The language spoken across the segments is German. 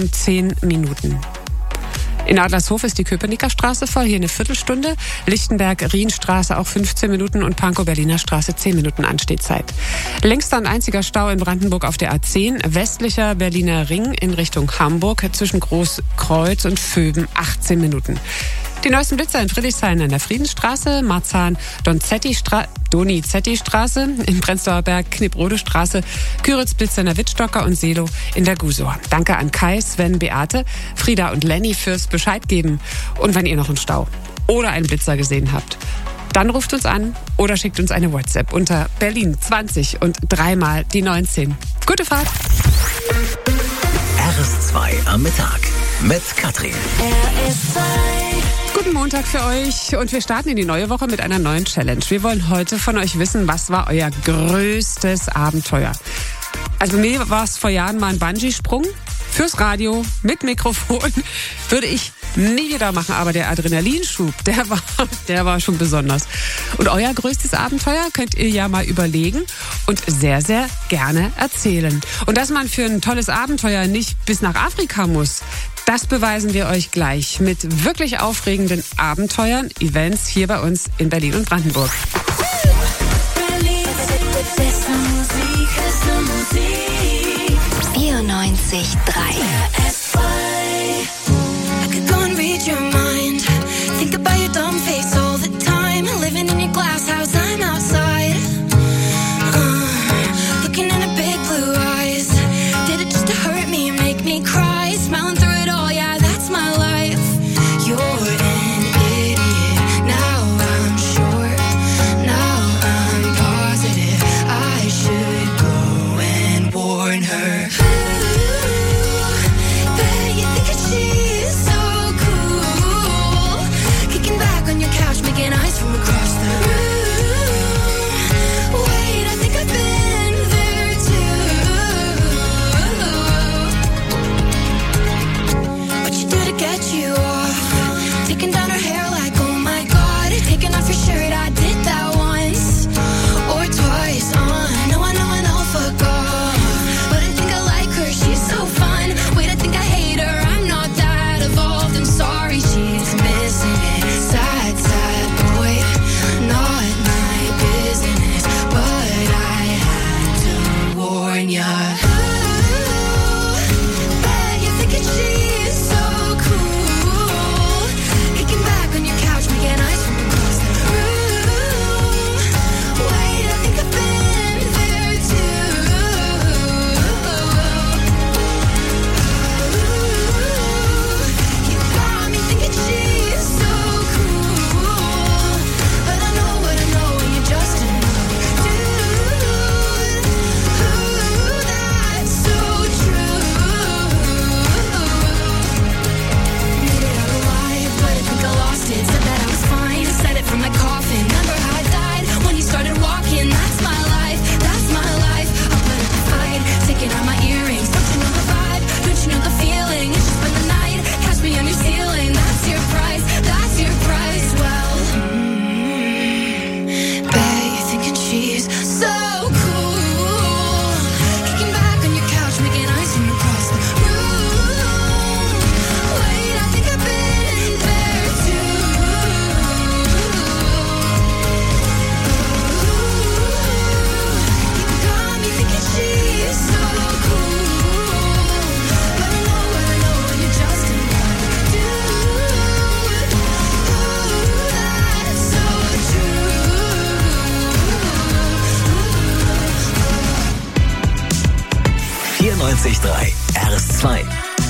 um 10 Minuten. In Adlershof ist die Köpenicker Straße voll, hier eine Viertelstunde. Lichtenberg-Rienstraße auch 15 Minuten und Pankow-Berliner Straße 10 Minuten Anstehzeit. Längster und einziger Stau in Brandenburg auf der A10, westlicher Berliner Ring in Richtung Hamburg zwischen Großkreuz und Vöben 18 Minuten. Die neuesten Blitzer in Friedrichshain an der Friedensstraße, Marzahn-Donizetti-Straße, in Prenzlauer Berg, Kniprode-Straße, Küritz-Blitzer in der Wittstocker und Seelow in der Gusor. Danke an Kai, Sven, Beate, Frieda und Lenny fürs Bescheid geben. Und wenn ihr noch einen Stau oder einen Blitzer gesehen habt, dann ruft uns an oder schickt uns eine WhatsApp unter Berlin 20 und 3 die 19. Gute Fahrt! RS2 am Mittag mit Katrin. RS2. Guten Montag für euch und wir starten in die neue Woche mit einer neuen Challenge. Wir wollen heute von euch wissen, was war euer größtes Abenteuer? Also mir war es vor Jahren mal ein Bungee-Sprung fürs Radio mit Mikrofon. Würde ich nie wieder machen, aber der Adrenalinschub, der war schon besonders. Und euer größtes Abenteuer könnt ihr ja mal überlegen und sehr, sehr gerne erzählen. Und dass man für ein tolles Abenteuer nicht bis nach Afrika muss, das beweisen wir euch gleich mit wirklich aufregenden Abenteuern, Events hier bei uns in Berlin und Brandenburg. 94.3 94.3 RS2.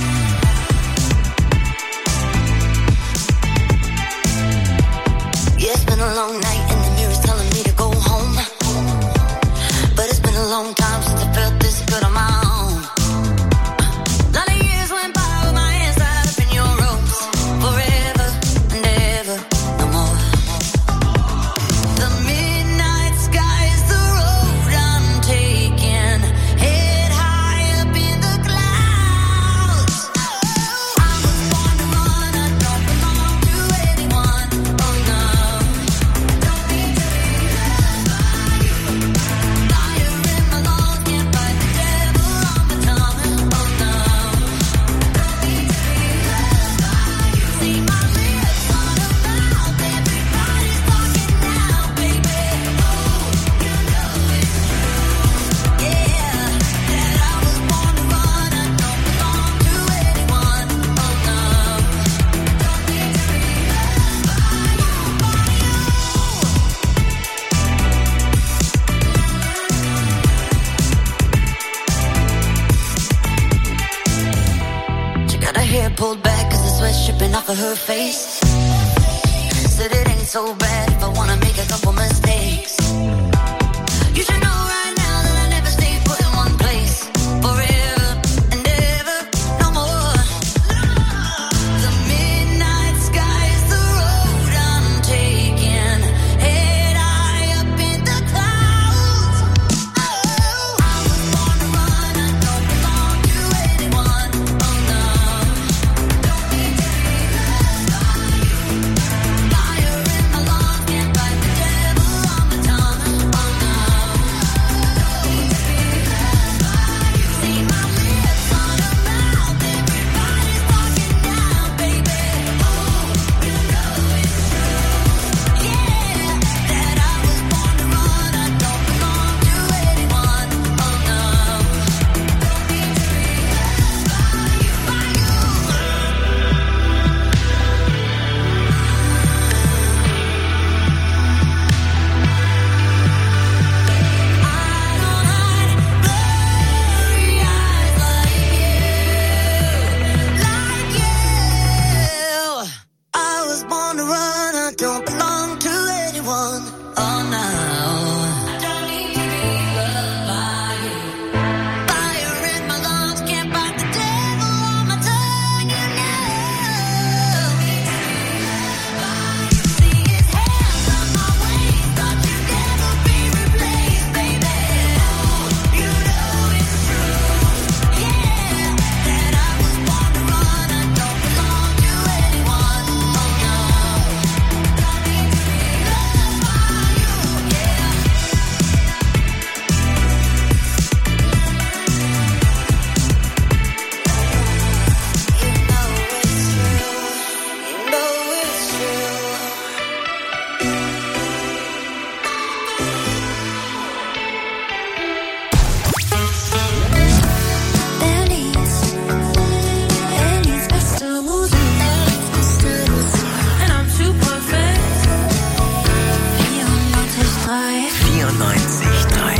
Yeah, it's been a long night and the mirror's telling me to go home. But it's been a long time since I felt this good on my own. Lot of years went by with my hands tied up in your ropes. Forever and ever, no more. The midnight sky is the road I'm taking. Head high up in the clouds. hair pulled back cause the sweat's dripping off of her face. Said it ain't so bad if I wanna make a couple mistakes. You should know right now that I never stay put in one place forever and ever, no more. The midnight sky is the road I'm taking, head high up in the clouds. Oh, I was born to run, I don't belong to anyone. Oh no, don't need to be loved by you. Fire in my lungs, can't fight the devil on my tongue. Oh no, don't need to be loved by you. See my lips on a mouth, everybody's talking now, baby. Oh, you know it's true, yeah, that I was born to run, I don't belong to anyone. Oh no, don't need to be loved by you. I don't hide blurry eyes like you. I was born to run, I don't belong to anyone. Oh no, don't need to be loved by you. Fire in my lungs, can't fight the devil on my tongue. You know, see his hands on my waist, thought you'd never be replaced, baby. You know it's true, yeah, that I was born to run, I don't belong to anyone. Oh no, don't need to be loved by you, yeah. You know it's true, you know it's true. Ellis beste Musik, and I'm too perfect. 94,3 94,3.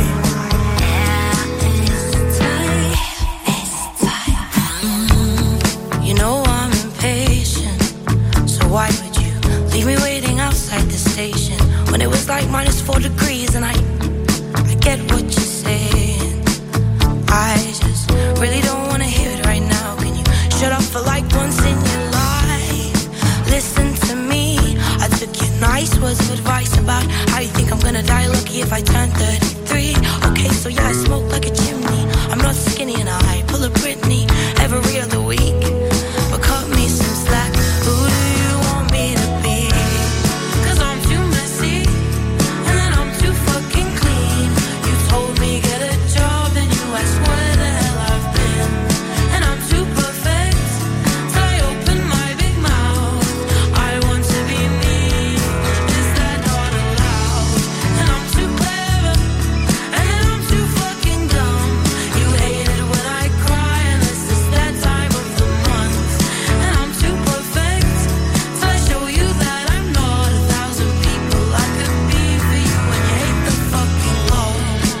You know I'm impatient, so why would you leave me waiting outside the station when it was like -4 degrees? And I get what you're saying. I just really don't wanna hear it right now. Can you shut up for like once in your life? Listen to me. I took your nice words of advice about how you think I'm gonna die lucky if I turn 33. Okay, so yeah, I smoke like a chimney. I'm not skinny and I pull a Britney every other week. But cut me some slack. Who do you want me to be? 'Cause I'm too messy and then I'm too fucking clean. You told me get a job and you asked where the hell I've been. And I'm too perfect, so I open my big mouth. I want to be me, is that not allowed? And I'm too clever, and then I'm too fucking dumb. You hate it when I cry, and this is that time of the month. And I'm too perfect, so I show you that I'm not 1,000 people I could be for you. And you hate the fucking Lord.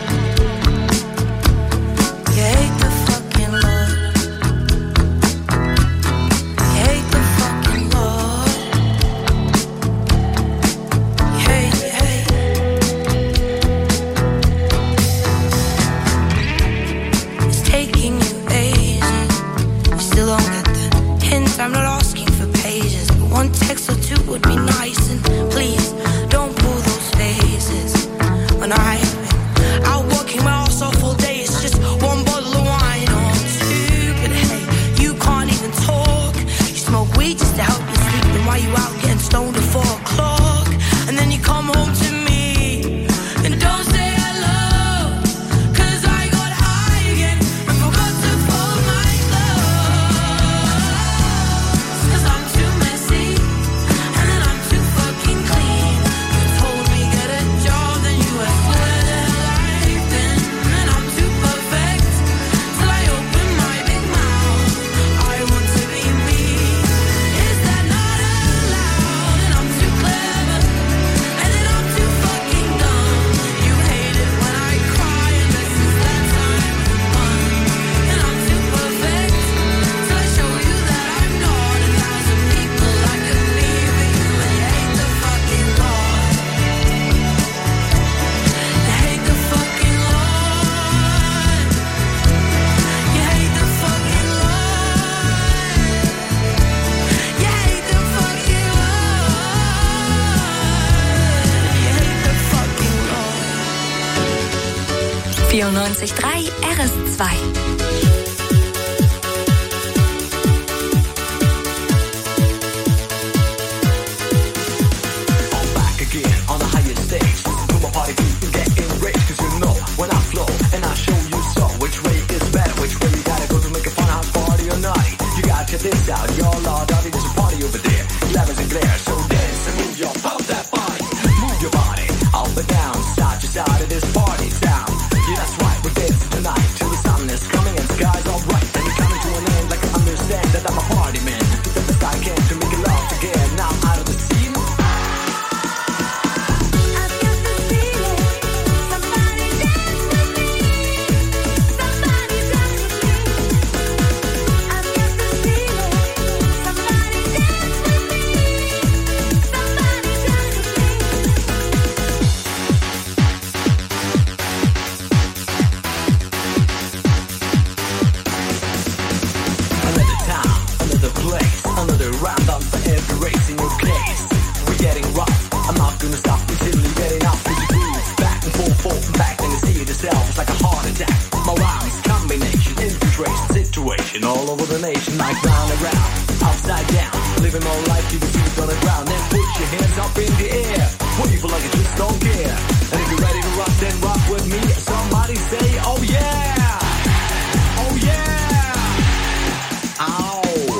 You hate the fucking Lord. You hate the fucking Lord. You hate, you hate. It's taking you ages. You still don't get the hint. I'm not asking for pages, but one text or two would be nice. And please don't pull those faces when I've been out working my ass off all day. It's just one bottle of wine or two. But hey, you can't even talk. You smoke weed just to help you sleep. And while you out getting stoned at 4 o'clock, and then you come home to me and don't say hello. 'Cause I got high again and forgot to fold my clothes. 'Cause I'm too messy and then I'm too fucking clean. 94.3 RS2. This out, your Lord, there's a party over there. Glamours and glare, so dance and move your pump that body. Move your body up and down, start your side of this party sound. Yeah, that's right, we're dancing tonight till the sun is coming and sky's all bright. And you're coming to an end like I understand that I'm a party man. Do the best I can to make it love again. Now I'm out of the scene. All over the nation, like round and round, upside down, living more life you can see on the ground. Then put your hands up in the air, what people like it just don't care. And if you're ready to rock, then rock with me. Somebody say, oh yeah, oh yeah, ow.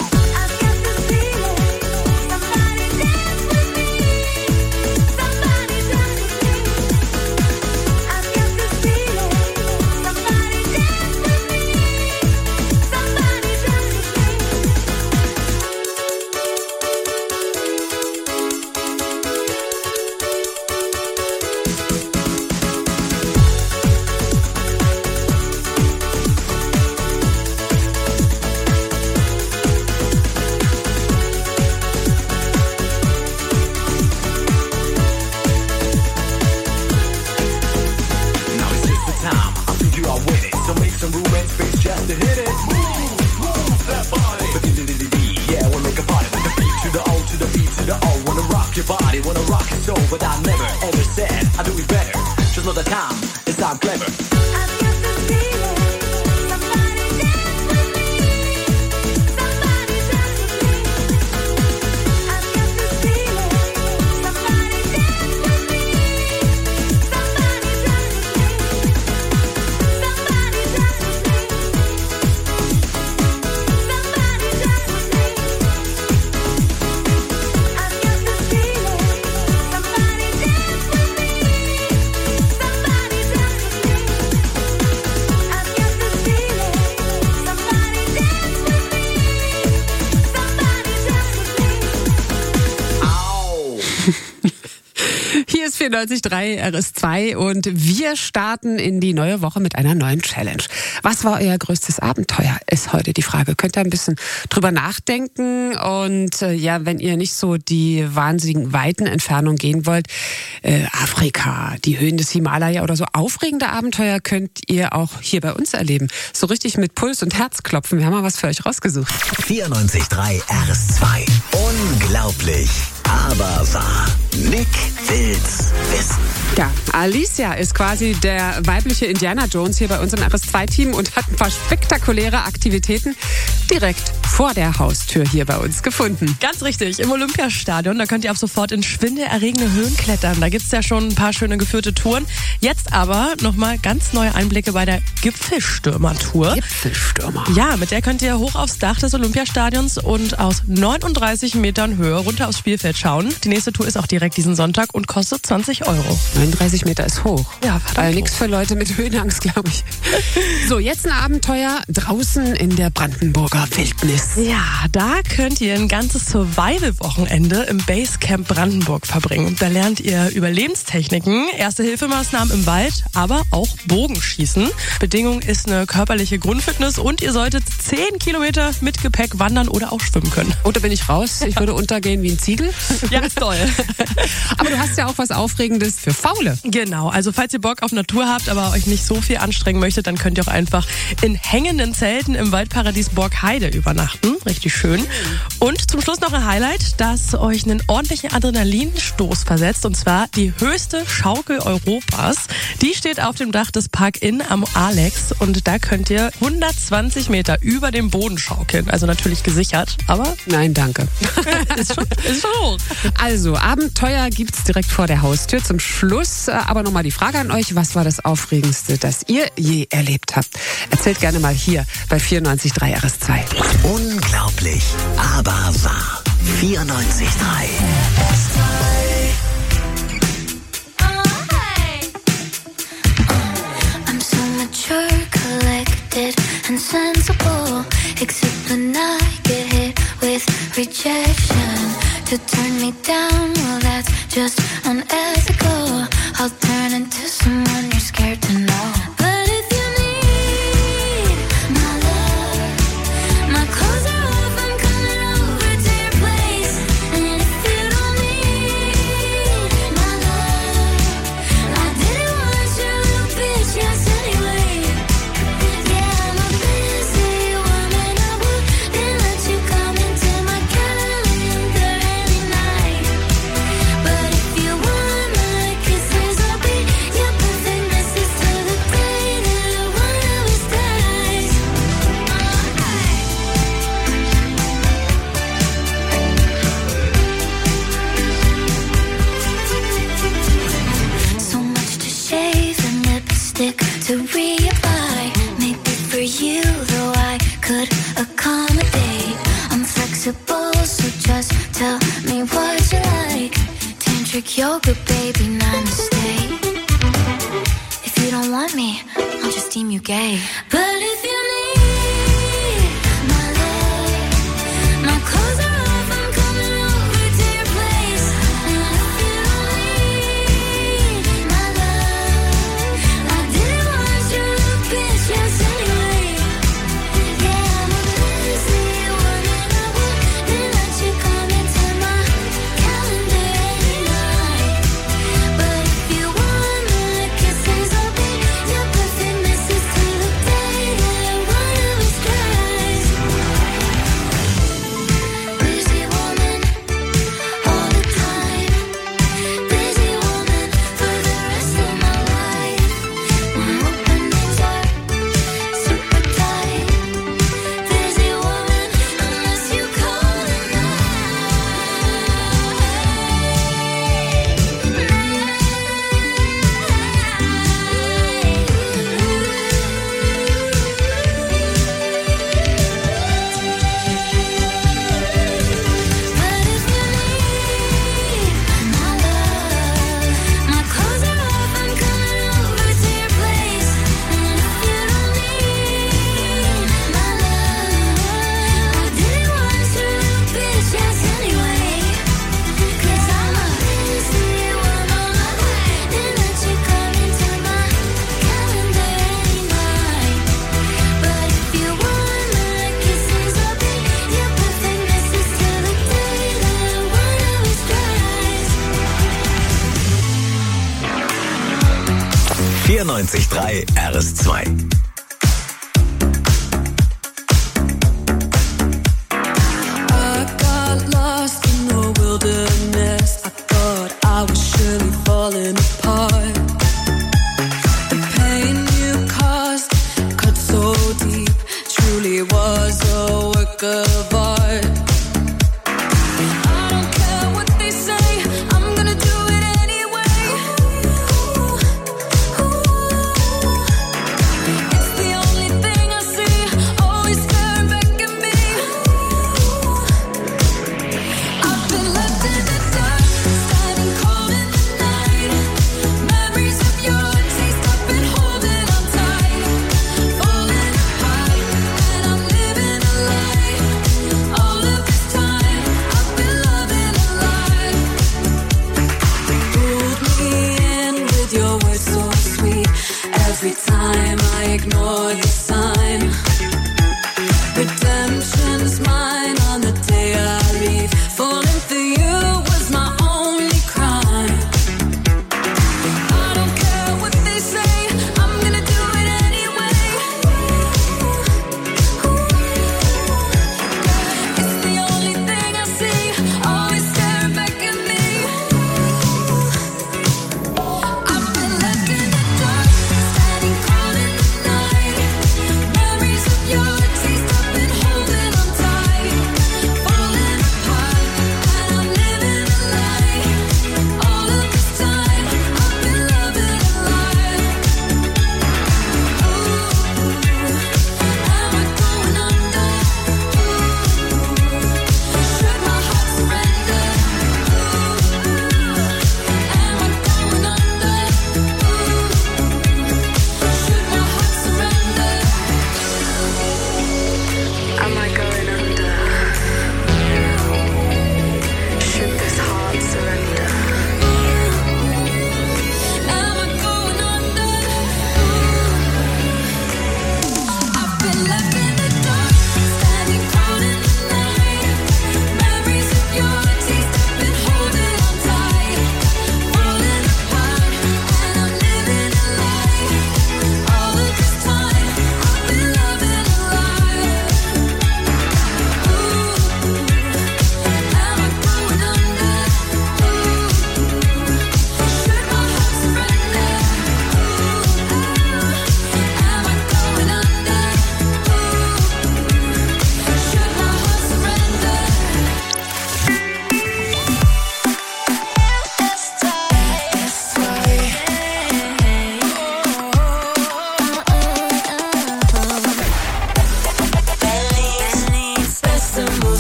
Hier ist 94.3 RS2 und wir starten in die neue Woche mit einer neuen Challenge. Was war euer größtes Abenteuer, ist heute die Frage. Könnt ihr ein bisschen drüber nachdenken und ja, wenn ihr nicht so die wahnsinnigen weiten Entfernungen gehen wollt, Afrika, die Höhen des Himalaya oder so aufregende Abenteuer könnt ihr auch hier bei uns erleben. So richtig mit Puls und Herzklopfen. Wir haben mal was für euch rausgesucht. 94.3 RS2. Unglaublich, aber wahr. Nick will's wissen. Ja, Alicia ist quasi der weibliche Indiana Jones hier bei uns im RS2-Team und hat ein paar spektakuläre Aktivitäten direkt vor der Haustür hier bei uns gefunden. Ganz richtig, im Olympiastadion. Da könnt ihr ab sofort in schwindelerregende Höhen klettern. Da gibt's ja schon ein paar schöne geführte Touren. Jetzt aber nochmal ganz neue Einblicke bei der Gipfelstürmer-Tour. Gipfelstürmer? Ja, mit der könnt ihr hoch aufs Dach des Olympiastadions und aus 39 Metern Höhe runter aufs Spielfeld schauen. Die nächste Tour ist auch direkt diesen Sonntag und kostet 20 €. 39 Meter ist hoch. Ja, verdammt nichts für Leute mit Höhenangst, glaube ich. So, jetzt ein Abenteuer draußen in der Brandenburger Wildnis. Ja, da könnt ihr ein ganzes Survival-Wochenende im Basecamp Brandenburg verbringen. Da lernt ihr Überlebenstechniken, Erste-Hilfemaßnahmen im Wald, aber auch Bogenschießen. Bedingung ist eine körperliche Grundfitness und ihr solltet 10 Kilometer mit Gepäck wandern oder auch schwimmen können. Und da bin ich raus. Ich würde untergehen wie ein Ziegel. Ja, ist toll. Aber du hast ja auch was Aufregendes für Faule. Genau, also falls ihr Bock auf Natur habt, aber euch nicht so viel anstrengen möchtet, dann könnt ihr auch einfach in hängenden Zelten im Waldparadies Borgheide übernachten. Richtig schön. Und zum Schluss noch ein Highlight, das euch einen ordentlichen Adrenalinstoß versetzt. Und zwar die höchste Schaukel Europas. Die steht auf dem Dach des Park-In am Alex. Und da könnt ihr 120 Meter über dem Boden schaukeln. Also natürlich gesichert, aber... Nein, danke. ist schon hoch. Also, Abenteuer gibt's direkt vor der Haustür. Zum Schluss aber nochmal die Frage an euch. Was war das Aufregendste, das ihr je erlebt habt? Erzählt gerne mal hier bei 94.3 RS2. Unglaublich, aber wahr. 94.3 I'm so mature, collected and sensible. Except when I get hit with rejection. To turn me down, well that's just unethical. I'll turn into someone you're scared to know. But if you need my love, my clothes are off, I'm coming over to your place. And if you don't need my love, I didn't want your little bitch, yes anyway. Yeah, I'm a busy woman, I wouldn't let you come into my calendar any night. But if you want my kisses, I'll be your perfect missus till the day that one of us dies. So much to shave and lipstick to reapply. Maybe for you, though I could accommodate. I'm flexible, so just tell me what you like. Tantric yoga, baby, namaste. If you don't want me, I'll just deem you gay. But if you need my love, my clothes are off, I'm coming over to your place. And if you don't need my love, I didn't want your little bitch, yes anyway. Yeah, I'm a busy woman, I wouldn't let you come into my calendar any night. But if you want my kisses, I'll be your perfect missus till the day that one of us dies. Busy woman, all the time. Busy woman for the rest of my life. My openings are super tight. Busy woman, unless you call But if you need my love, my clothes are off, I'm coming over to your place. And if you don't need my love, I didn't want your little bitch, yes anyway. 'Cause I'm a busy woman, I wouldn't let you come into my calendar any night. But if you want my kisses, I'll be your perfect missus till the day that one of us dies. 94.3 RS2. I got lost in the wilderness. I thought I was surely falling apart. The pain you caused cut so deep, truly was a work of art. I don't care what they say, I'm gonna do it anyway. It's the only thing I see, always staring back at me. I've been left in the dark, standing cold in the night. Memories of your taste, I've been holding on tight. Falling apart, and I'm living a lie. All of this time, I've been loving a lie. Pulled me in with your words so sweet. Every time I ignore the sign. Redemption's mine on the day I leave. Falling for you was my only crime. I don't care what they say, I'm gonna do it anyway. It's the only thing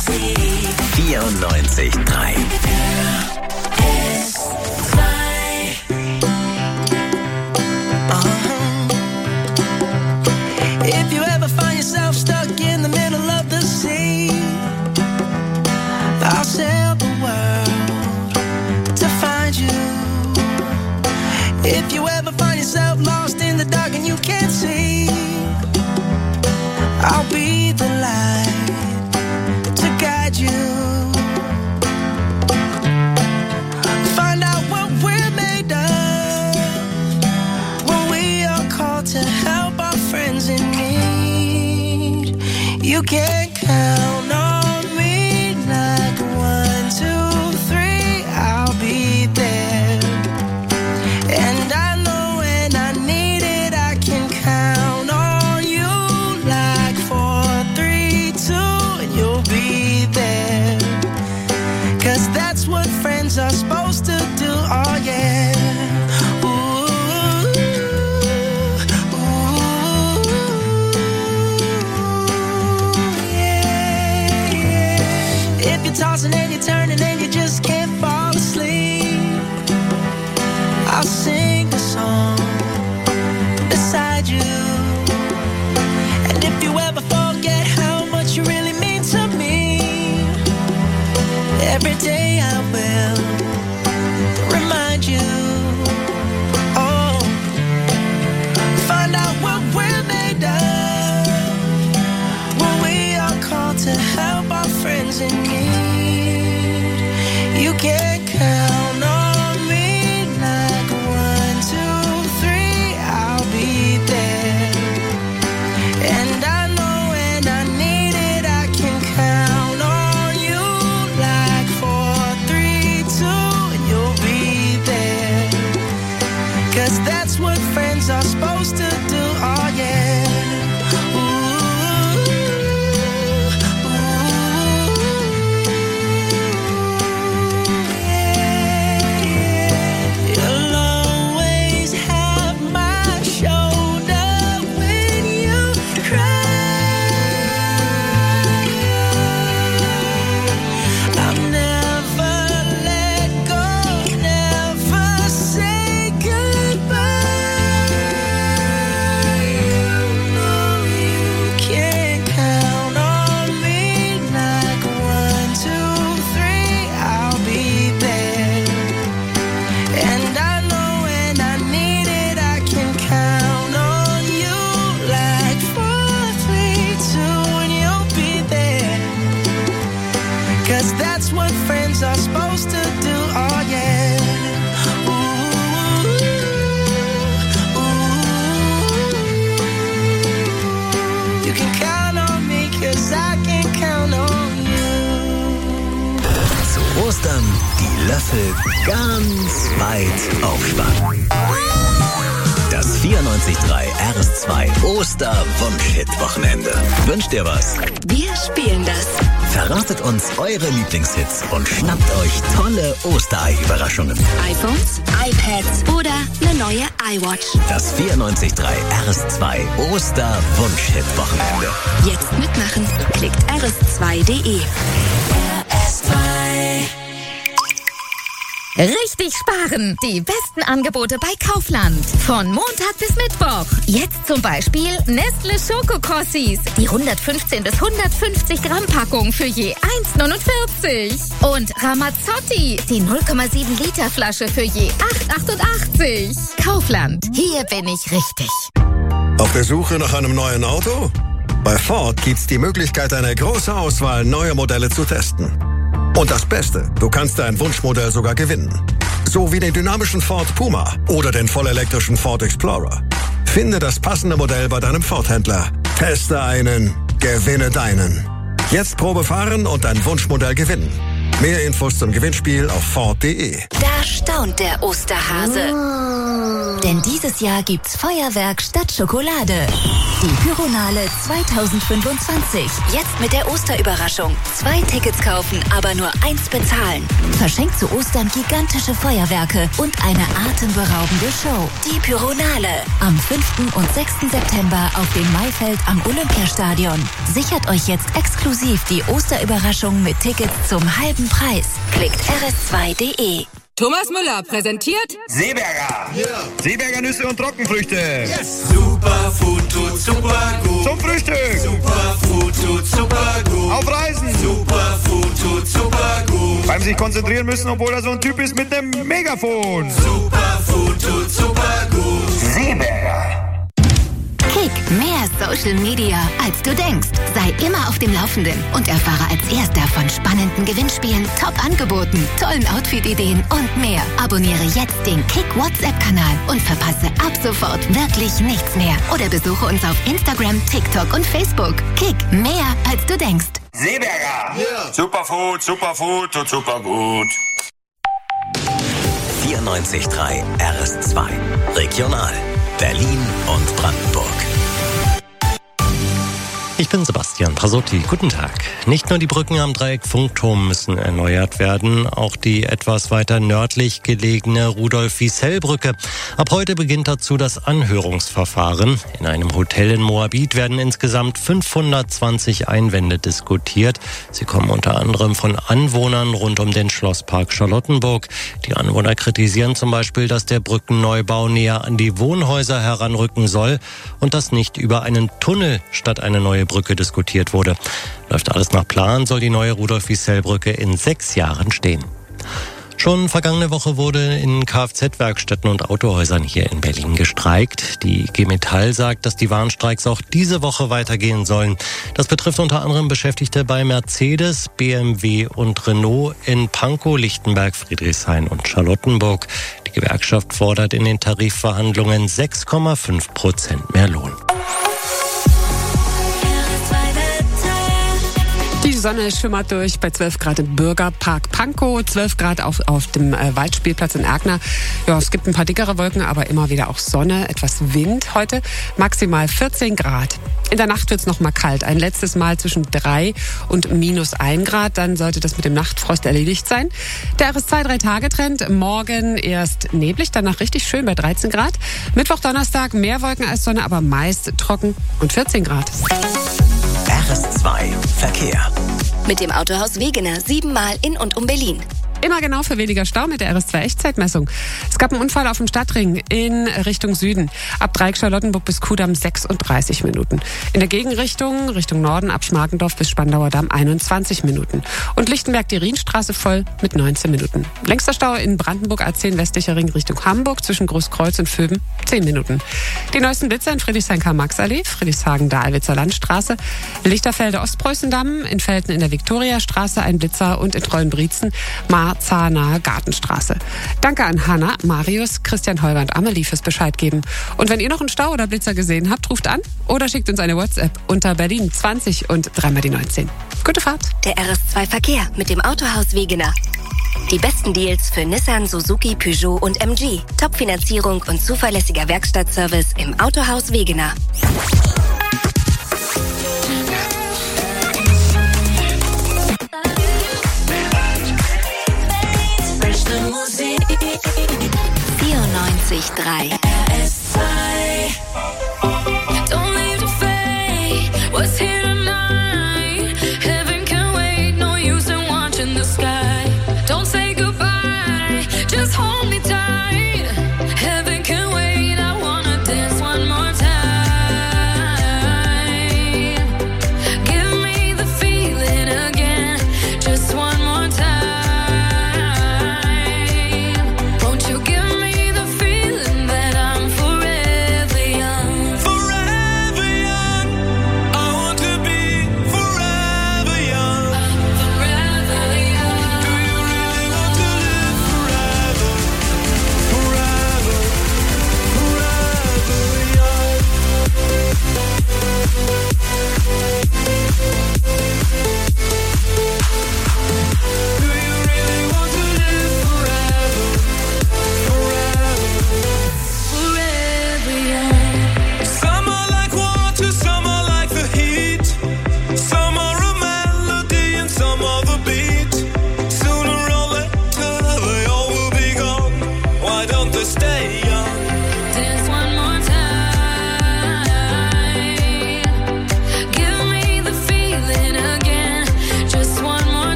94.3. If you ever find yourself stuck in the middle of the sea, I'll sail the world to find you. If you ever find yourself lost in the dark and you can't see, I'll be the light to guide you. Find out what we're made of when we are called to help our friends in need. You can count on me like 1, 2, 3, I'll be there. And I know when I need it, I can count on you like 4, 3, 2, and you'll be there. 'Cause that's what friends are supposed to do, oh yeah. Tossing and you're turning and you just can't fall asleep, I'll sing a song beside you. And if you ever forget how much you really mean to me, every day I will remind you. Oh, find out what we're made of when we are called to help our friends in need. You can count on me like 1, 2, 3, I'll be there. And I know when I need it, I can count on you like 4, 3, 2, and you'll be there. 'Cause that's what friends are supposed to do, oh yeah. Are supposed to do, oh yeah. You can count on me, 'cause I can count on you. Zu Ostern die Löffel ganz weit aufspannen. Das 94.3 RS2 Osterwunsch-Hit-Wochenende. Wünscht ihr was? Wir spielen das. Verratet uns eure Lieblingshits und schnappt euch tolle Osterei-Überraschungen. iPhones, iPads oder eine neue iWatch. Das 94.3 RS2 Osterwunsch-Hit-Wochenende. Jetzt mitmachen. Klickt rs2.de. Richtig sparen! Die besten Angebote bei Kaufland. Von Montag bis Mittwoch. Jetzt zum Beispiel Nestle Schokokrossis. Die 115 bis 150 Gramm Packung für je 1,49. Und Ramazzotti. Die 0,7 Liter Flasche für je 8,88. Kaufland. Hier bin ich richtig. Auf der Suche nach einem neuen Auto? Bei Ford gibt's die Möglichkeit, eine große Auswahl neuer Modelle zu testen. Und das Beste, du kannst dein Wunschmodell sogar gewinnen. So wie den dynamischen Ford Puma oder den vollelektrischen Ford Explorer. Finde das passende Modell bei deinem Ford-Händler. Teste einen, gewinne deinen. Jetzt Probe fahren und dein Wunschmodell gewinnen. Mehr Infos zum Gewinnspiel auf Ford.de. Da staunt der Osterhase. Denn dieses Jahr gibt's Feuerwerk statt Schokolade. Die Pyronale 2025. Jetzt mit der Osterüberraschung. 2 Tickets kaufen, aber nur 1 bezahlen. Verschenkt zu Ostern gigantische Feuerwerke und eine atemberaubende Show. Die Pyronale. Am 5. und 6. September auf dem Maifeld am Olympiastadion. Sichert euch jetzt exklusiv die Osterüberraschung mit Tickets zum halben Preis. Klickt rs2.de. Thomas Müller präsentiert Seeberger. Yeah. Seeberger Nüsse und Trockenfrüchte. Yes. Superfood tut super gut. Zum Frühstück. Superfood tut super gut. Auf Reisen. Superfood tut super gut. Beim sich konzentrieren müssen, obwohl er so ein Typ ist mit einem Megafon. Superfood tut super gut. Seeberger. Kick, mehr Social Media, als du denkst. Sei immer auf dem Laufenden und erfahre als Erster von spannenden Gewinnspielen, Top-Angeboten, tollen Outfit-Ideen und mehr. Abonniere jetzt den Kick WhatsApp-Kanal und verpasse ab sofort wirklich nichts mehr. Oder besuche uns auf Instagram, TikTok und Facebook. Kick, mehr als du denkst. Seeberger. Yeah. Superfood tut super gut. 94.3 RS2. Regional. Berlin und Brandenburg. Ich bin Sebastian Prasotti. Guten Tag. Nicht nur die Brücken am Dreieck Funkturm müssen erneuert werden, auch die etwas weiter nördlich gelegene Rudolf-Wiesel-Brücke. Ab heute beginnt dazu das Anhörungsverfahren. In einem Hotel in Moabit werden insgesamt 520 Einwände diskutiert. Sie kommen unter anderem von Anwohnern rund um den Schlosspark Charlottenburg. Die Anwohner kritisieren zum Beispiel, dass der Brückenneubau näher an die Wohnhäuser heranrücken soll und dass nicht über einen Tunnel statt eine neue Brücke diskutiert wurde. Läuft alles nach Plan, soll die neue Rudolf-Wiesel-Brücke in 6 Jahren stehen. Schon vergangene Woche wurde in Kfz-Werkstätten und Autohäusern hier in Berlin gestreikt. Die IG Metall sagt, dass die Warnstreiks auch diese Woche weitergehen sollen. Das betrifft unter anderem Beschäftigte bei Mercedes, BMW und Renault in Pankow, Lichtenberg, Friedrichshain und Charlottenburg. Die Gewerkschaft fordert in den Tarifverhandlungen 6,5% mehr Lohn. Die Sonne schimmert durch bei 12 Grad im Bürgerpark Pankow, 12 Grad auf dem Waldspielplatz in Erkner. Ja, es gibt ein paar dickere Wolken, aber immer wieder auch Sonne, etwas Wind heute, maximal 14 Grad. In der Nacht wird's noch mal kalt, ein letztes Mal zwischen 3 und -1 Grad, dann sollte das mit dem Nachtfrost erledigt sein. Der RS2-3-Tage-Trend, morgen erst neblig, danach richtig schön bei 13 Grad. Mittwoch, Donnerstag mehr Wolken als Sonne, aber meist trocken und 14 Grad. RS2 Verkehr. Mit dem Autohaus Wegener 7-mal in und um Berlin. Immer genau für weniger Stau mit der RS2-Echtzeitmessung. Es gab einen Unfall auf dem Stadtring in Richtung Süden. Ab Dreieck-Charlottenburg bis Kudamm 36 Minuten. In der Gegenrichtung, Richtung Norden, ab Schmargendorf bis Spandauer Damm 21 Minuten. Und Lichtenberg die Rienstraße voll mit 19 Minuten. Längster Stau in Brandenburg A10 westlicher Ring Richtung Hamburg zwischen Großkreuz und Vöben 10 Minuten. Die neuesten Blitzer in Friedrichshain-Karl-Marx-Allee, Friedrichshagen-Dahlwitzer Landstraße, Lichterfelde Ostpreußendamm, in Velten in der Viktoriastraße ein Blitzer und in Trollenbrietzen Marzahner Gartenstraße. Danke an Hanna, Marius, Christian Holger und Amelie fürs Bescheid geben. Und wenn ihr noch einen Stau oder Blitzer gesehen habt, ruft an oder schickt uns eine WhatsApp unter Berlin 20 und 3 die 19. Gute Fahrt. Der RS2 Verkehr mit dem Autohaus Wegener. Die besten Deals für Nissan, Suzuki, Peugeot und MG. Top-Finanzierung und zuverlässiger Werkstattservice im Autohaus Wegener. Don't leave the fade. What's here tonight? Heaven can wait. No use in watching the sky. Don't say goodbye. Just hold me tight. Heaven can wait. I wanna dance one more time. Give me the feeling again. Just one more time. Won't you give me the feeling that I'm forever young?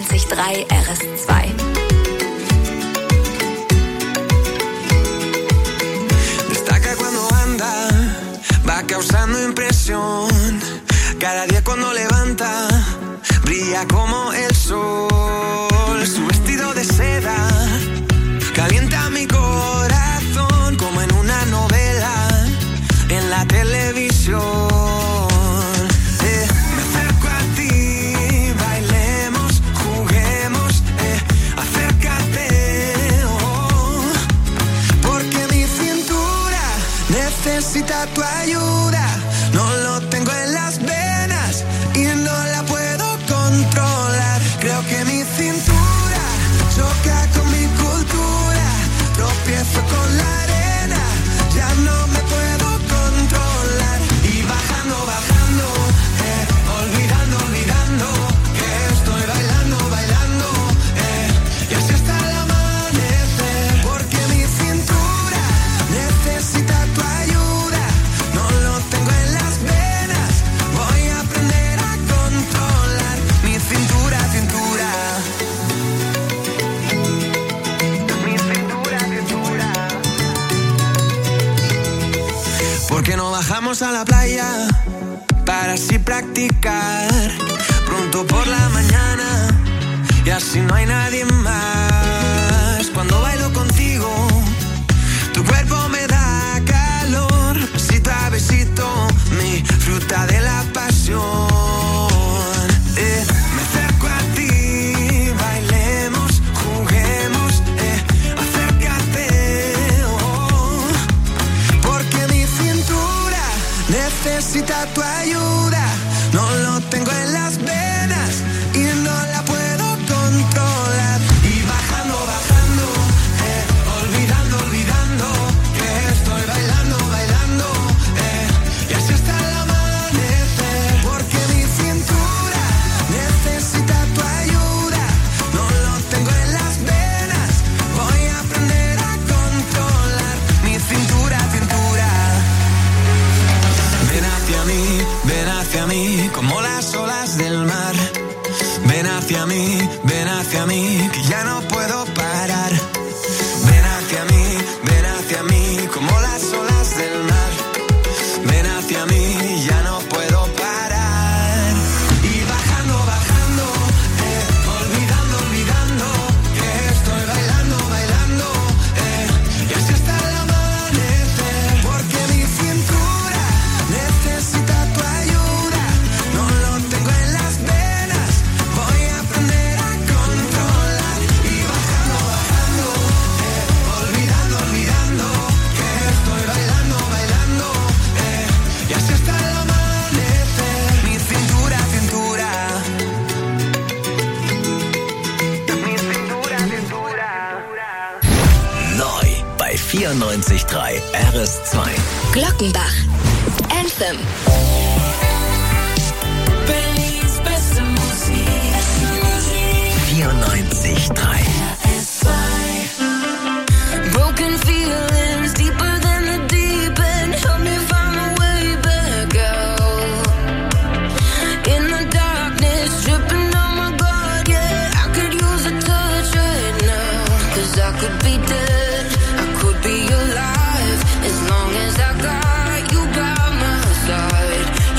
94.3 RS2. Destaca cuando anda, va causando impresión. Cada día cuando levanta, brilla como el sol. Su vestido de seda calienta mi corazón como en una novela en la televisión. Me acerco a ti, bailemos, juguemos, acércate, porque mi cintura necesita tu ayuda. No lo tengo en las venas y no la puedo controlar. Creo que mi cintura choca con mi cultura. Tropiezo con la arena, ya no me puedo controlar. Y bajando, bajando, olvidando, olvidando que estoy bailando, bailando, y así hasta el amanecer. Porque mi cintura necesita tu ayuda. No lo tengo en las venas, voy a aprender a controlar mi cintura, cintura. Mi cintura, cintura. ¿Por qué no bajamos a la playa para así practicar pronto por la mañana y así no hay nadie más? Cuando bailo contigo, tu cuerpo me da calor, besito a besito, mi fruta de la pasión. Me acerco a ti, bailemos, juguemos, acércate, porque mi cintura necesita tu ayuda. No lo tengo en las venas y no la puedo controlar. Y bajando, bajando, olvidando, olvidando que estoy bailando, bailando, y así hasta el amanecer. Porque mi cintura necesita tu ayuda. No lo tengo en las venas, voy a aprender a controlar mi cintura, cintura. Ven hacia mí, como las olas del mar. Ven hacia mí, que ya no puedo parar. Ven hacia mí, como las olas del mar. Ven hacia mí, ya no puedo parar. Y bajando, bajando, olvidando, olvidando que estoy bailando, bailando, y así hasta el amanecer. Porque mi cintura necesita tu ayuda. No lo tengo en las venas, voy a aprender a controlar. Y bajando, bajando, olvidando, olvidando que estoy bailando, bailando, y así hasta el amanecer. Mi cintura, cintura. Mi cintura, cintura. Neu bei 94.3 RS2. Glockenbach. Anthem. Berlins beste Musik. 94.3. Broken feelings deeper than the deep end. Help me find my way back out. In the darkness, tripping on my guard, yeah. I could use a touch right now. 'Cause I could be dead, I could be alive. As long as I got you by my side.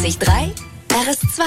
94.3 RS2.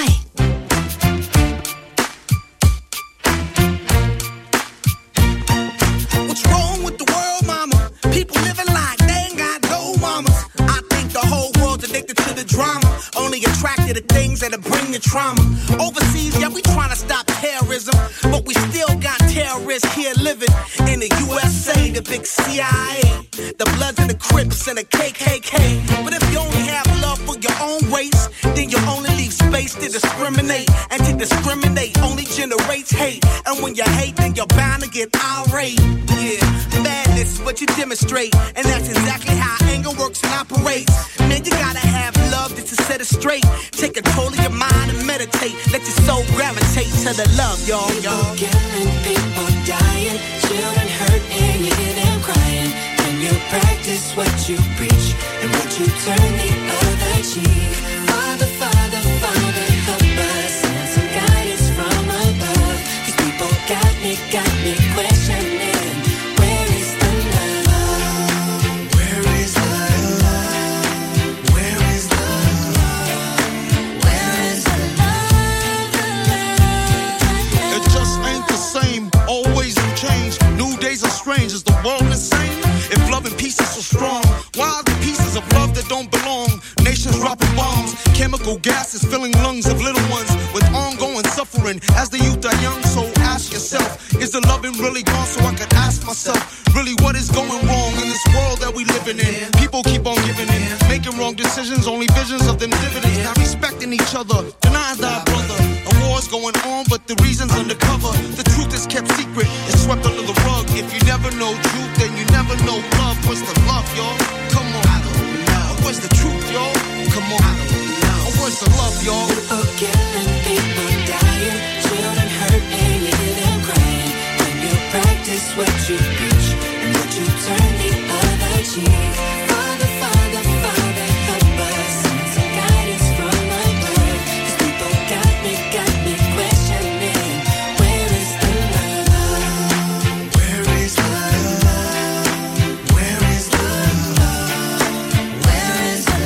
What's wrong with the world, mama? People living like they ain't got no mamas. I think the whole world's addicted to the drama. Only attracted to things that'll bring the trauma. Overseas, yeah, we trying to stop terrorism, but we still got terrorists here living in the USA, the big CIA, the Bloods and the Crips and the KKK. But if you only have love for your own race, then you only leave space to discriminate. And to discriminate only generates hate. And when you hate, then you're bound to get irate. Yeah, madness is what you demonstrate. And that's exactly how anger works and operates. Man, you gotta have love just to set it straight. Take control of your mind and meditate. Let your soul gravitate to the love, y'all. People killing, people dying, children hurt and you hear them crying. When you practice what you preach and what you turn the other cheek. Father, Father, Father, help us. Send some guidance from above. These people got me questioning. Where is the love? Where is the love? Where is the love? Where is the love? It just ain't the same. Always in change. New days are strange. Is the world insane? If love and peace is so strong, why are the pieces of love that don't belong? Nations dropping bombs, chemical gases filling lungs of little ones with ongoing suffering as the youth are young. So ask yourself, is the loving really gone? So I could ask myself, really what is going wrong in this world that we living in? People keep on giving in, making wrong decisions, only visions of them dividends. Not respecting each other, denying thy brother. A war's going on, but the reason's undercover. The truth is kept secret, it's swept under the rug. If you never know truth, then you never know love. What's the love, y'all? Come on. I don't know. Where's the truth, y'all? Come on. I don't know. Where's the love, y'all? People killing, people dying, children hurt and you hear them crying. When you practice what you preach and what you turn the other cheek. Father, Father, Father, help us. Send some guidance from above. These people got me questioning. Where is the love? Where is the love? Where is the love? Where is the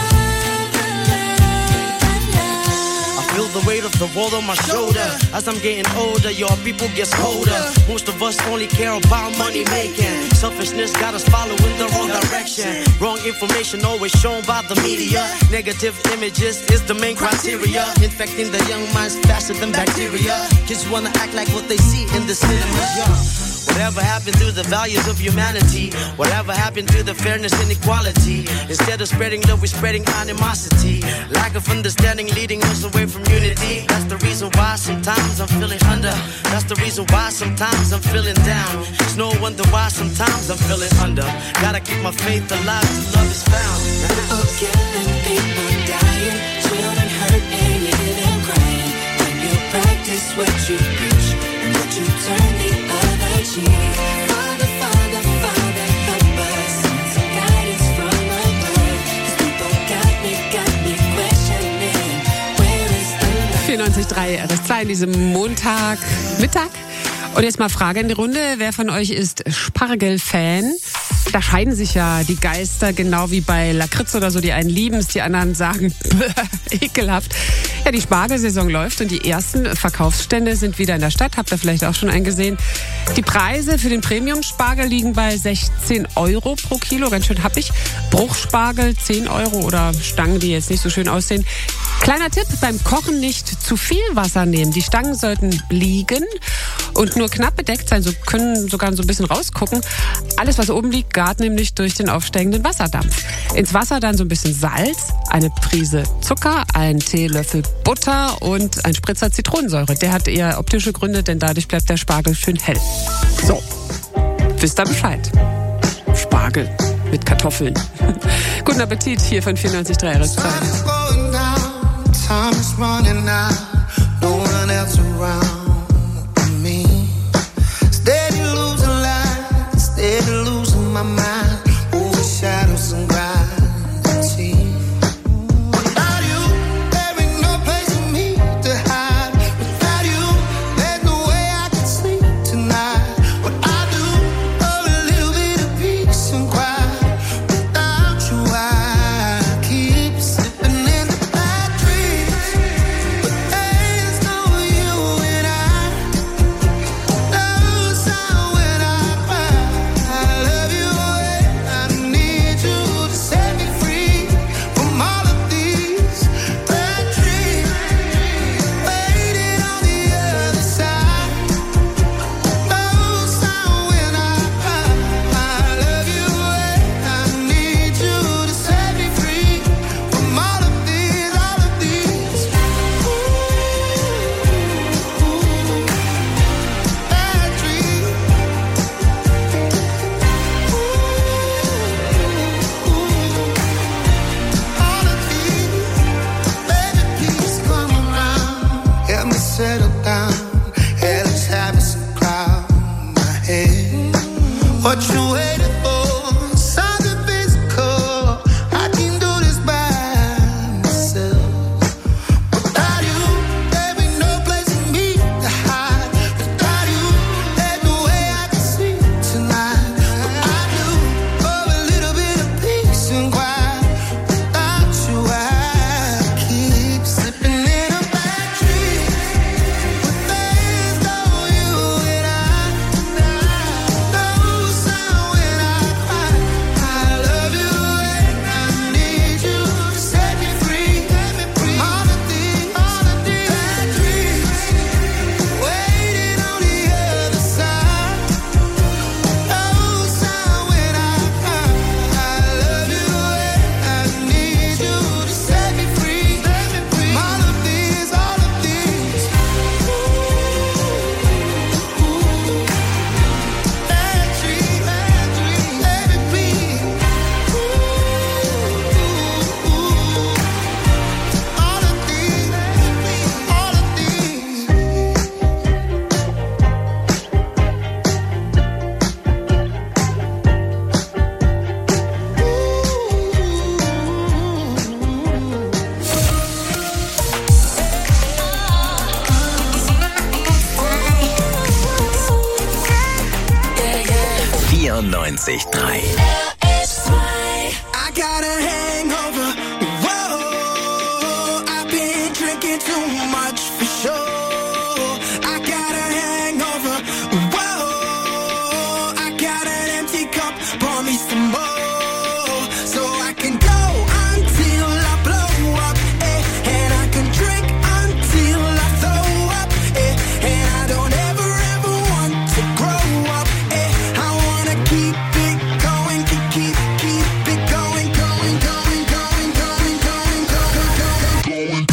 love? I feel the weight of the world on my shoulder. As I'm getting older, your people gets colder. Most of us only care about money making. Selfishness got us following the wrong direction. Wrong information always shown by the media. Negative images is the main criteria. Infecting the young minds faster than bacteria. Kids wanna act like what they see in the cinemas, yeah. Whatever happened to the values of humanity? Whatever happened to the fairness and equality? Instead of spreading love, we're spreading animosity. Lack of understanding leading us away from unity. That's the reason why sometimes I'm feeling under. That's the reason why sometimes I'm feeling down. It's no wonder why sometimes I'm feeling under. Gotta keep my faith alive till love is found. People killing, people dying, children hurt and you hear them crying. When you practice what you preach and what you turn the other cheek. Father, Father, Father, help us. Send some guidance from above. These people got me questioning. Where is the love? 94.3 RS2 in diesem Montagmittag. Und jetzt mal Frage in die Runde. Wer von euch ist Spargel-Fan? Da scheiden sich ja die Geister, genau wie bei Lakritz oder so. Die einen lieben es, die anderen sagen, ekelhaft. Ja, die Spargelsaison läuft und die ersten Verkaufsstände sind wieder in der Stadt. Habt ihr vielleicht auch schon einen gesehen. Die Preise für den Premium-Spargel liegen bei 16 € pro Kilo. Ganz schön happig. Bruchspargel 10 € oder Stangen, die jetzt nicht so schön aussehen. Kleiner Tipp, beim Kochen nicht zu viel Wasser nehmen. Die Stangen sollten liegen und nur knapp bedeckt sein, so können sogar so ein bisschen rausgucken. Alles, was oben liegt, gart nämlich durch den aufsteigenden Wasserdampf. Ins Wasser dann so ein bisschen Salz, eine Prise Zucker, ein Teelöffel Butter und ein Spritzer Zitronensäure. Der hat eher optische Gründe, denn dadurch bleibt der Spargel schön hell. So, wisst ihr Bescheid. Spargel mit Kartoffeln. Guten Appetit hier von 94.3 RS2. Time is running out, no one else around but me. Steady losing light, steady losing my mind, over shadows and gravity. Without you, there ain't no place for me to hide. Without you, there's no way I can sleep tonight. What I do, a little bit of peace and quiet. Without you, I keep slipping in the bad dreams. What you waiting for? Something physical. I can do this by myself. Without you, there be no place for me to hide. Without you, there's no way I can sleep tonight. But I do for a little bit of peace and quiet. Without you, I keep slipping in a bad dream. But there's no you and I. No sound when I cry. I love you and I need you to set me free. All the things, bad dreams, waiting on the other side. No sound when I cry. I love you and I need you to set me free. All of these, all of these. Bad dreams, let it be. All of these, all of these. Yeah. 94.3. I got a hangover. Whoa, I've been drinking too much for sure. I got a hangover. Whoa, I got an empty cup. Pour me some more, so I can go until I blow up. And I can drink until I throw up. And I don't ever want to grow up. I wanna keep it going, keep it going, going, going, going, going, going, going, going.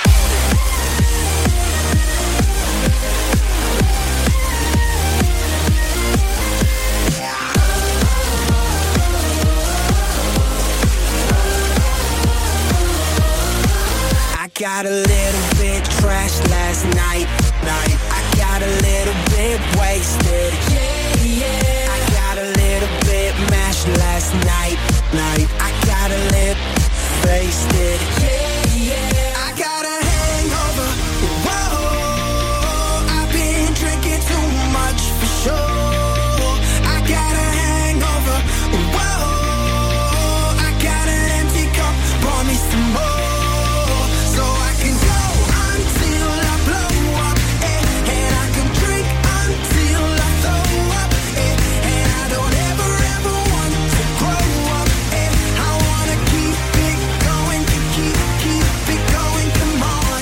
I got a little bit trashed last night. I got a little bit wasted. I got a little bit mashed last night. I got a little wasted. I got a hangover. Whoa, I've been drinking too much for sure. I got a hangover. Whoa, I got an empty cup. Pour me some more, so I can go until I blow up. And I can drink until I throw up. And I don't ever want to grow up. I wanna keep it going, keep it going. Come on.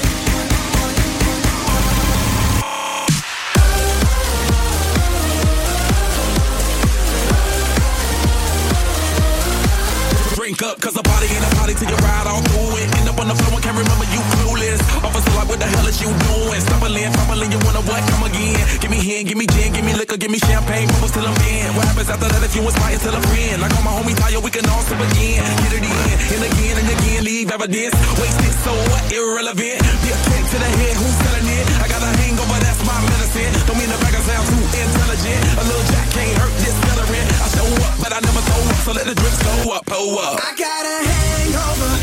Drink up, cause a party ain't a party till you ride all through it. End up on the floor and can't remember you clueless. Officer like, what the hell is you doing? Stumbling, you wanna what? Come again. Give me hand, give me gin, give me liquor, give me champagne, bubbles till I'm in. What happens after that if you inspire till a friend? Like all my homies tired, we can all sip again. Get it in, and again, leave evidence. Wasted, so what? Irrelevant. Be a kick to the head, who's selling it? I got a hangover, that's my medicine. Don't mean the back I sound too intelligent. A little jack can't hurt this celebrant. I show up, but I never throw up, so let the drinks go up, pull up. I got a hangover.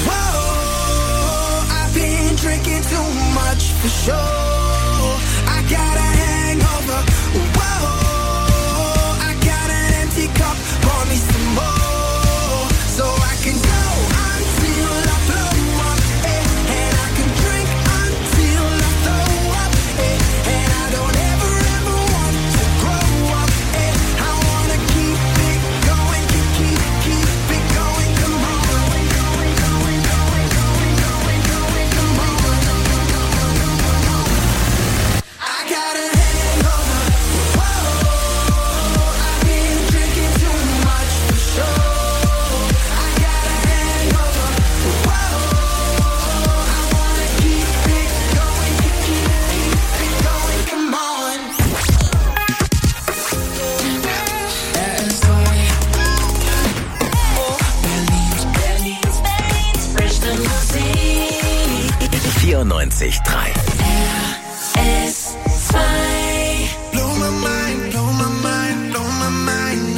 Whoa, I've been drinking too much for sure. I got a hangover. Whoa, I got an empty cup. Pour me some more, so I can go until I blow up. And I can drink until I throw up. And I don't ever want to grow up. I wanna keep it going, keep it going. Come on. I got a hangover. Whoa, I've been drinking too much for sure. I got a hangover. Whoa, I wanna keep it going, keep it going. Come on. That's why. Berlin, frischen Musik. 94.3. S2. Blow my mind, blow my mind, blow my mind.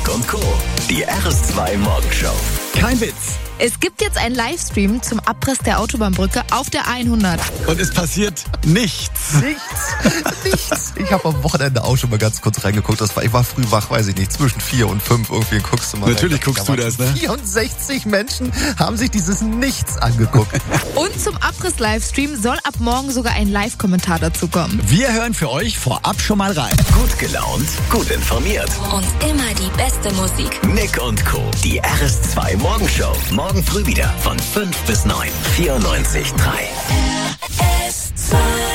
und Co. Die RS2 Morgenshow. Kein Witz. Es gibt jetzt einen Livestream zum Abriss der Autobahnbrücke auf der 100. Und es passiert nichts. Nichts. Ich habe am Wochenende auch schon mal ganz kurz reingeguckt. Ich war früh wach, weiß ich nicht, zwischen 4 und 5 irgendwie guckst du mal. Natürlich guckst du das, ne? 64 Menschen haben sich dieses Nichts angeguckt. Und zum Abriss-Livestream soll ab morgen sogar ein Live-Kommentar dazu kommen. Wir hören für euch vorab schon mal rein. Gut gelaunt, gut informiert. Und immer die beste Musik. Nick und Co. Die RS2 Morgenshow. Morgen früh wieder von 5 bis 9. 94,3. RS2.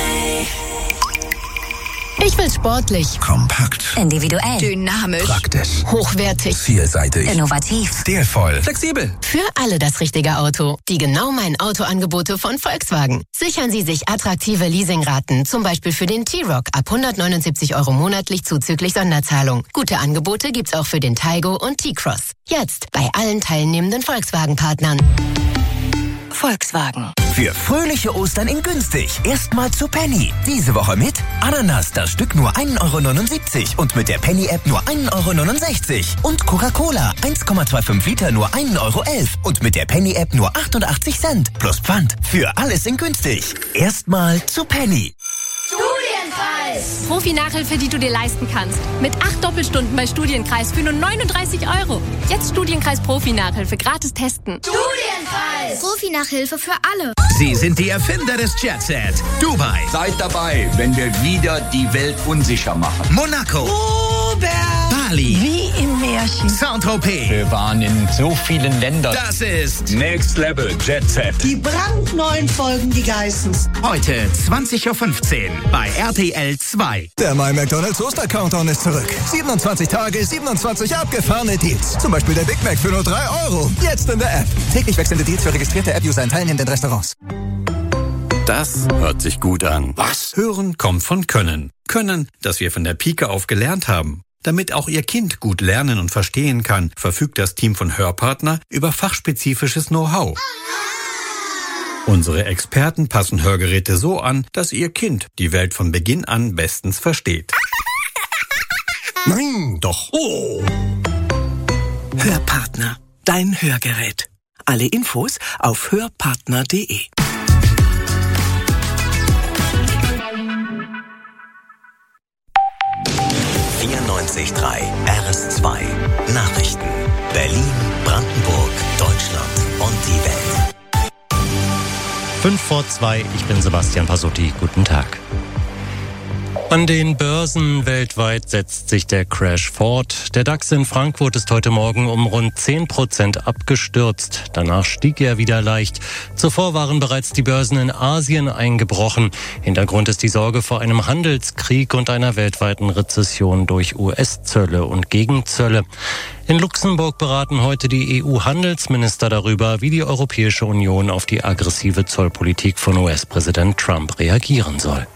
Ich will sportlich, kompakt, individuell, dynamisch, praktisch, hochwertig, vielseitig, innovativ, stilvoll, flexibel. Für alle das richtige Auto. Die genau meinen Autoangebote von Volkswagen. Sichern Sie sich attraktive Leasingraten, zum Beispiel für den T-Roc ab 179 € monatlich zuzüglich Sonderzahlung. Gute Angebote gibt's auch für den Taygo und T-Cross. Jetzt bei allen teilnehmenden Volkswagen-Partnern. Volkswagen. Für fröhliche Ostern in günstig. Erstmal zu Penny. Diese Woche mit Ananas, das Stück nur 1,79 € und mit der Penny-App nur 1,69 €. Und Coca-Cola, 1,25 Liter nur 1,11 € und mit der Penny-App nur 88 Cent. Plus Pfand. Für alles in günstig. Erstmal zu Penny. Studienkreis. Profi-Nachhilfe, die du dir leisten kannst. Mit 8 Doppelstunden bei Studienkreis für nur 39 €. Jetzt Studienkreis Profi-Nachhilfe gratis testen. Studienkreis. Profi-Nachhilfe für alle. Sie sind die Erfinder des Jet Set. Dubai. Seid dabei, wenn wir wieder die Welt unsicher machen. Monaco. Robert. Bali. Wie im Märchen. Saint-Tropez. Wir waren in so vielen Ländern. Das ist Next Level Jet Set. Die brandneuen Folgen, die geißen's. heute 20:15 Uhr bei RTL 2. Der My McDonald's Oster-Countdown ist zurück. 27 Tage, 27 abgefahrene Deals. Zum Beispiel der Big Mac für nur 3 €. Jetzt in der App. Täglich wechselnde Deals für registrierte App-User in teilnehmenden Restaurants. Das hört sich gut an. Was? Hören kommt von Können. Können, das wir von der Pike auf gelernt haben. Damit auch Ihr Kind gut lernen und verstehen kann, verfügt das Team von Hörpartner über fachspezifisches Know-how. Unsere Experten passen Hörgeräte so an, dass Ihr Kind die Welt von Beginn an bestens versteht. Nein, doch. Oh. Hörpartner, dein Hörgerät. Alle Infos auf hörpartner.de. RS2 Nachrichten. Berlin, Brandenburg, Deutschland und die Welt. 5:02, ich bin Sebastian Pasotti. Guten Tag. An den Börsen weltweit setzt sich der Crash fort. Der DAX in Frankfurt ist heute Morgen um rund 10% abgestürzt. Danach stieg er wieder leicht. Zuvor waren bereits die Börsen in Asien eingebrochen. Hintergrund ist die Sorge vor einem Handelskrieg und einer weltweiten Rezession durch US-Zölle und Gegenzölle. In Luxemburg beraten heute die EU-Handelsminister darüber, wie die Europäische Union auf die aggressive Zollpolitik von US-Präsident Trump reagieren soll.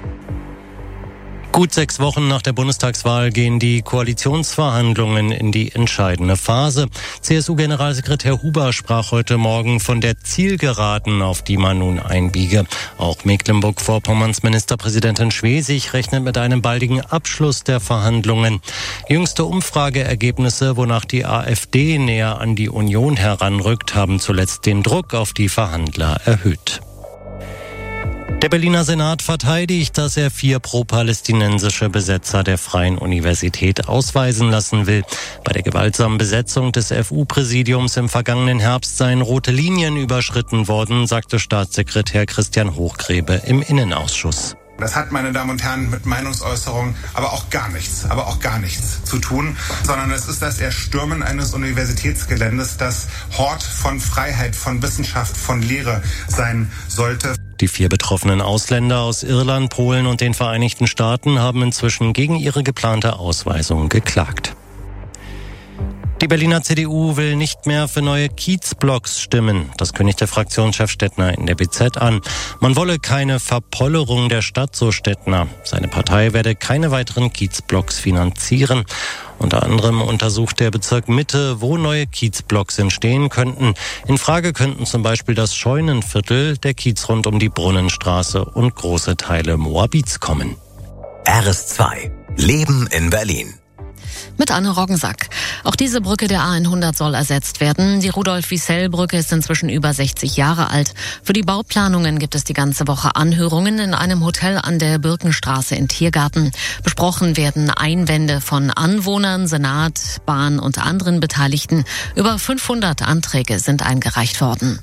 Gut 6 Wochen nach der Bundestagswahl gehen die Koalitionsverhandlungen in die entscheidende Phase. CSU-Generalsekretär Huber sprach heute Morgen von der Zielgeraden, auf die man nun einbiege. Auch Mecklenburg-Vorpommerns Ministerpräsidentin Schwesig rechnet mit einem baldigen Abschluss der Verhandlungen. Jüngste Umfrageergebnisse, wonach die AfD näher an die Union heranrückt, haben zuletzt den Druck auf die Verhandler erhöht. Der Berliner Senat verteidigt, dass er 4 pro-palästinensische Besetzer der Freien Universität ausweisen lassen will. Bei der gewaltsamen Besetzung des FU-Präsidiums im vergangenen Herbst seien rote Linien überschritten worden, sagte Staatssekretär Christian Hochgrebe im Innenausschuss. Das hat, meine Damen und Herren, mit Meinungsäußerung aber auch gar nichts zu tun, sondern es ist das Erstürmen eines Universitätsgeländes, das Hort von Freiheit, von Wissenschaft, von Lehre sein sollte. Die 4 betroffenen Ausländer aus Irland, Polen und den Vereinigten Staaten haben inzwischen gegen ihre geplante Ausweisung geklagt. Die Berliner CDU will nicht mehr für neue Kiezblocks stimmen. Das kündigte Fraktionschef Stettner in der BZ an. Man wolle keine Verpollerung der Stadt, so Stettner. Seine Partei werde keine weiteren Kiezblocks finanzieren. Unter anderem untersucht der Bezirk Mitte, wo neue Kiezblocks entstehen könnten. In Frage könnten zum Beispiel das Scheunenviertel, der Kiez rund um die Brunnenstraße und große Teile Moabits kommen. RS2 Leben in Berlin. Mit Anne Roggensack. Auch diese Brücke der A100 soll ersetzt werden. Die Rudolf-Wiesel-Brücke ist inzwischen über 60 Jahre alt. Für die Bauplanungen gibt es die ganze Woche Anhörungen in einem Hotel an der Birkenstraße in Tiergarten. Besprochen werden Einwände von Anwohnern, Senat, Bahn und anderen Beteiligten. Über 500 Anträge sind eingereicht worden.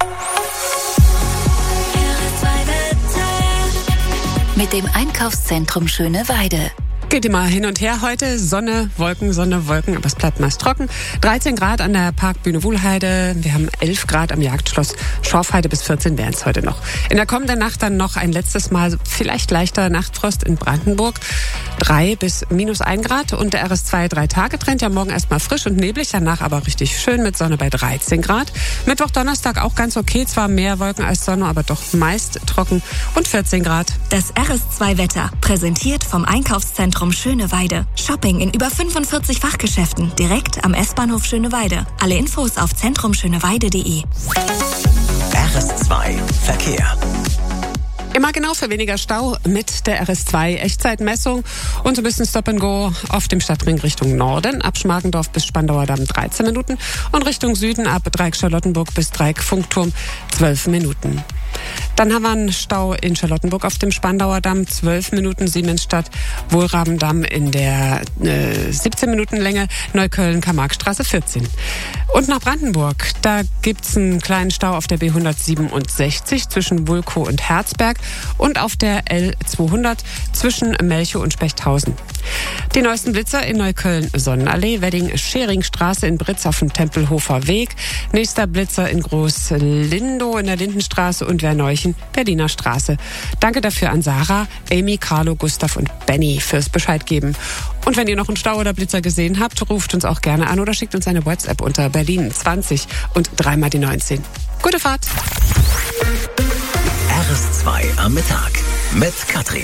Mit dem Einkaufszentrum Schöneweide. Geht immer hin und her heute. Sonne, Wolken, aber es bleibt meist trocken. 13 Grad an der Parkbühne Wuhlheide. Wir haben 11 Grad am Jagdschloss Schorfheide, bis 14 wären es heute noch. In der kommenden Nacht dann noch ein letztes Mal vielleicht leichter Nachtfrost in Brandenburg. 3 bis -1 Grad und der RS2 3-Tage-Trend. Ja, morgen erstmal frisch und neblig, danach aber richtig schön mit Sonne bei 13 Grad. Mittwoch, Donnerstag auch ganz okay. Zwar mehr Wolken als Sonne, aber doch meist trocken und 14 Grad. Das RS2-Wetter, präsentiert vom Einkaufszentrum Schöneweide. Shopping in über 45 Fachgeschäften, direkt am S-Bahnhof Schöneweide. Alle Infos auf zentrumschöneweide.de. RS2 Verkehr. Immer genau für weniger Stau mit der RS2 Echtzeitmessung und so ein bisschen Stop and Go auf dem Stadtring Richtung Norden. Ab Schmargendorf bis Spandauer Damm 13 Minuten und Richtung Süden ab Dreieck Charlottenburg bis Dreieck Funkturm 12 Minuten. Dann haben wir einen Stau in Charlottenburg auf dem Spandauer Damm, 12 Minuten, Siemensstadt, Wohlrabendamm in der 17 Minuten Länge, Neukölln-Karl-Marx-Straße 14. Und nach Brandenburg, da gibt's einen kleinen Stau auf der B167 zwischen Wulkow und Herzberg und auf der L200 zwischen Melchow und Spechthausen. Die neuesten Blitzer in Neukölln-Sonnenallee, Wedding-Scheringstraße in Britz auf dem Tempelhofer Weg, nächster Blitzer in Groß-Lindow in der Lindenstraße und Werneuchen, Berliner Straße. Danke dafür an Sarah, Amy, Carlo, Gustav und Benny fürs Bescheid geben. Und wenn ihr noch einen Stau oder Blitzer gesehen habt, ruft uns auch gerne an oder schickt uns eine WhatsApp unter Berlin 20 und 3 mal die 19. Gute Fahrt! RS2 am Mittag mit Katrin.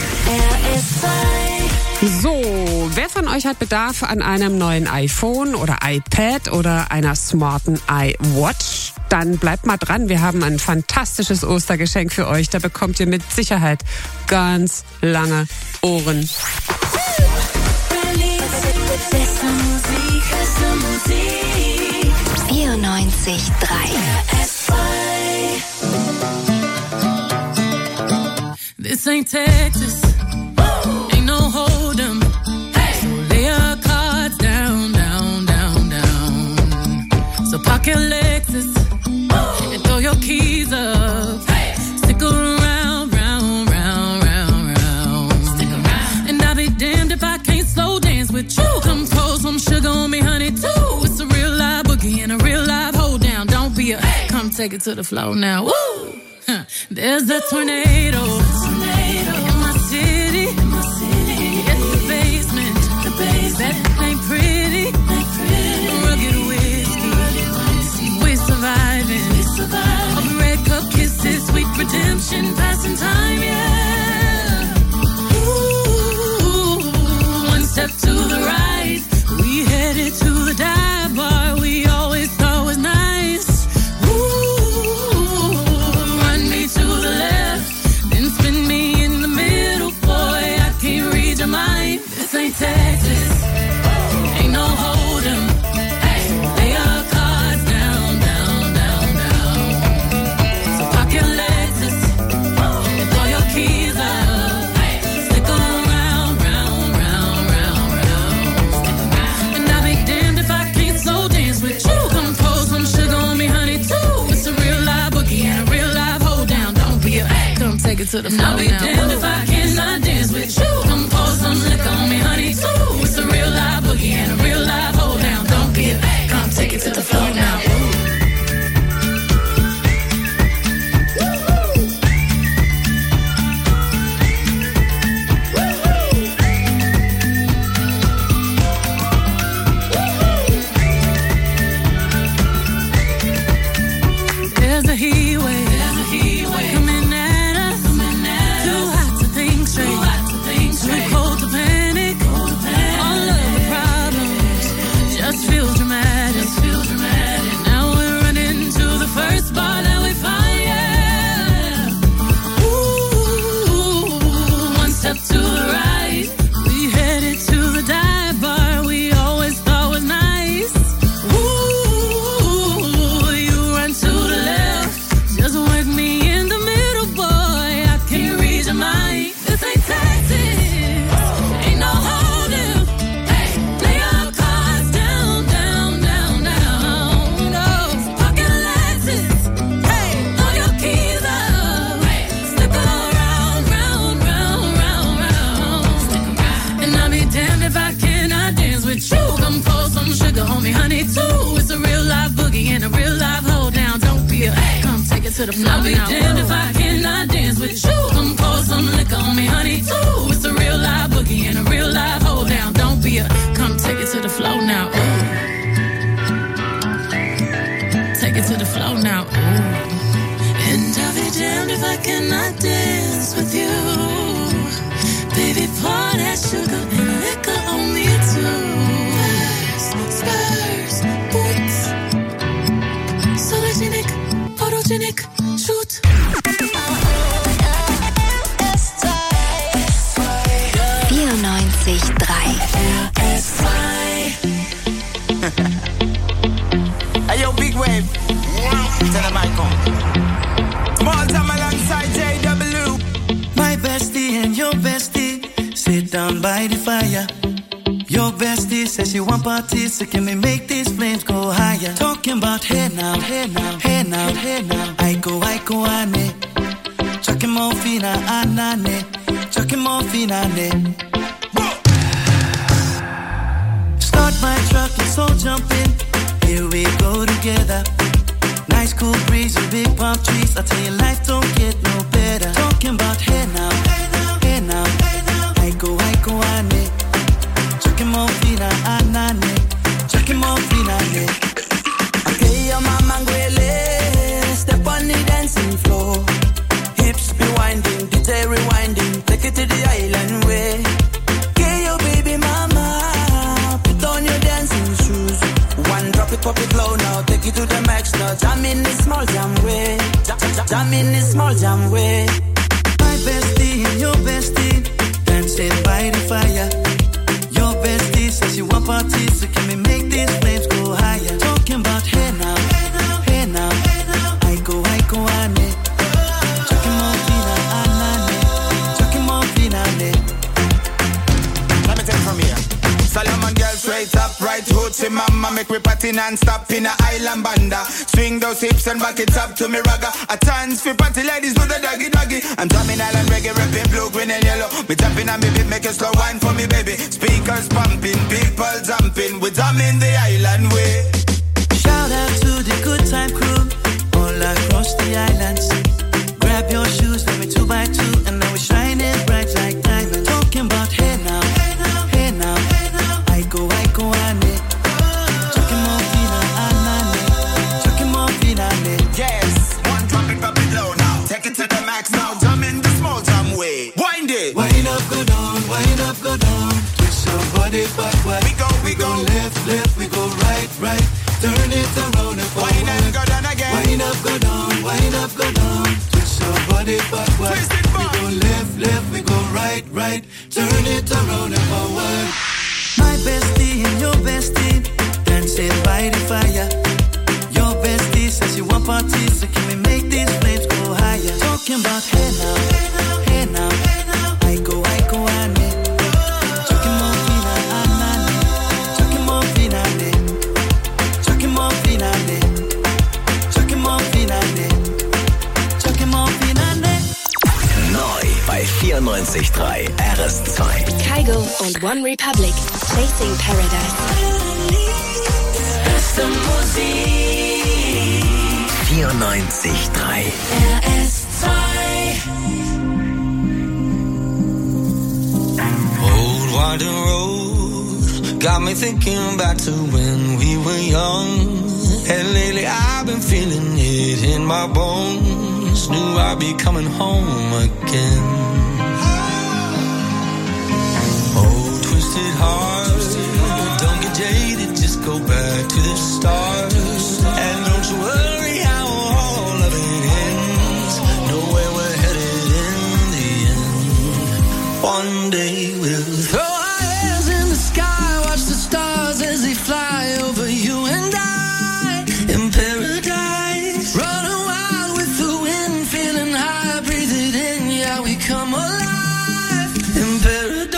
So, wer von euch hat Bedarf an einem neuen iPhone oder iPad oder einer smarten iWatch? Dann bleibt mal dran, wir haben ein fantastisches Ostergeschenk für euch. Da bekommt ihr mit Sicherheit ganz lange Ohren. 94,3 This ain't Texas, ain't no hold'em. So lay your cards down, down, down, down. So park your Lexus and throw your keys up. Stick around, round, round, round, round. Stick around. And I'll be damned if I can't slow dance with you. Come pour some sugar on me, honey, too. It's a real live boogie and a real live hold down. Don't be a come take it to the floor now. Woo! There's a tornado in my city. It's the basement. That ain't pretty. Rugged whiskey. We're surviving. All the red cup kisses, sweet redemption, passing time, yeah. Ooh, one step to the right, we headed to the dive bar we always thought was nice. This ain't Texas, ain't no hold'em. Lay your cards down, down, down, down. So park your Lexus and throw your keys up. Stick around, round, round, round, round. And I'll be damned if I can't slow dance with you. Come pour some sugar on me, honey, too. It's a real live boogie and a real live hold down. Don't be a come take it to the floor now. I'll be damned if I cannot dance with you. Come pour some liquor on me, honey, too. It's a real live boogie and a real live hold down. Don't be a come take it to the floor now. There's a heat wave coming at us. Too hot to think straight. Too cold to panic. to the floor. I'll be damned if I cannot dance with you. Come pour some liquor on me, honey, too. It's a real live boogie and a real live hold down. Don't be a, come take it to the floor now. Ooh. Take it to the floor now. Ooh. And I'll be damned if I cannot dance with you. Baby, pour that sugar and liquor on me too. Spurs, boots, sologenic, photogenic, shoot. 94.3 Hey yo, big wave. Tell them I come. Small time alongside JW. My bestie and your bestie sit down by the fire. Your bestie says she want parties, so can we make these flames go higher? Talking about hey now, hey now, hey now, hey now. I go, ane. Chucking more fina, anane. Chucking more fina, ane. Start my truck and so jump in. Here we go together. Nice cool breeze and big palm trees. I tell you, life don't get no better. Talking about hey now, hey now, hey now, hey now. I go, ane. Chucking more fina, anane. Chucking more fina, ane. Okay, your mama ngwele. Step on the dancing floor. Hips be winding, DJ rewinding. Take it to the island way. Okay, your baby mama. Put on your dancing shoes. One drop it, pop it low now. Take it to the max now. Jam in this small jam way. Jam in this small jam way. My bestie and your bestie dancing by the fire. Your bestie says you want parties, so can we make these flames go higher? Talking about hey now, hey now, hey now, hey now. I go, ane. Chucking more fina, anane. Chucking more fina, ane. Let me take from here. Solomon girl straight up, right hoochie mama. Make we party non-stop in a island banda. Swing those hips and back it up to me ragga. A chance for party ladies do the doggy doggy. I'm drumming island reggae, rapping blue, green and yellow. Me tapping on me beat, make a slow wine for me baby. Speakers pumping, people jumping. We drumming the island way. Shout out to the good time crew all across the islands. Grab your shoes, let me 2x2, and now we're shining bright like diamonds. Talking about hey now, hey now, hey now, hey now. I go, ane. Chucking more fina, anane. Chucking more fina, ane. Yes, one drop it low now. Take it to the max now. Jump in the small jam way. Wind it. Wind up, go down, wind up, go down. Twist your body backward. We go left, we go right. Turn it around and forward. Wind up, go down again. Wind up, go down, wind up, go down. Twist your body backward. Twist it back. We go left, we go right. Turn it around and forward. My bestie and your bestie dancing by the fire. Your bestie says you want parties, so can we make these flames go higher? Talking about hey now, hey now, hey now, hey now. I go, ane. Chucking more fina, anane. Chucking more fina, ane. Chucking more fina, ane. Chucking more fina, ane. Chucking more fina, ane. Neu bei 94.3 RS2. Kygo und One Republic. Chasing Paradise. Beste Musik. 94.3 RS2. Old winding road got me thinking back to when we were young. And lately I've been feeling it in my bones. Knew I'd be coming home again. Oh, twisted heart, don't get jaded, just go back to the start. And don't you worry how all of it ends. Know where we're headed in the end. One day we'll throw our hands in the sky, watch the stars as they fly over you and I. In paradise, running wild with the wind, feeling high, breathe it in, yeah, we come alive. In paradise.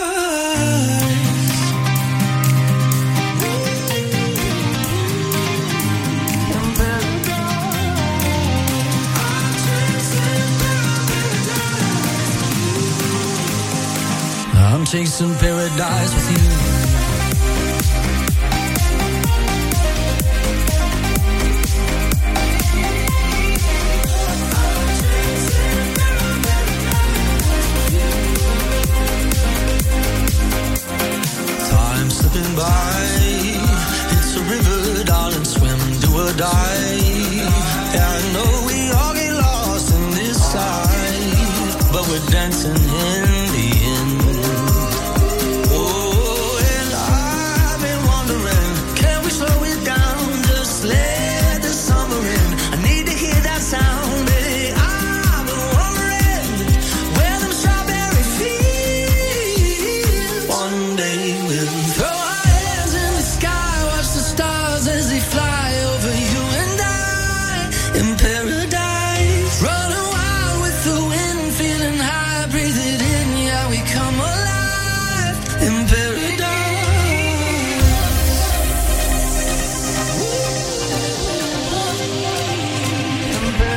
I'm chasing paradise with you. darling, swim, do or die. Yeah, I know we all get lost in this side, but we're dancing in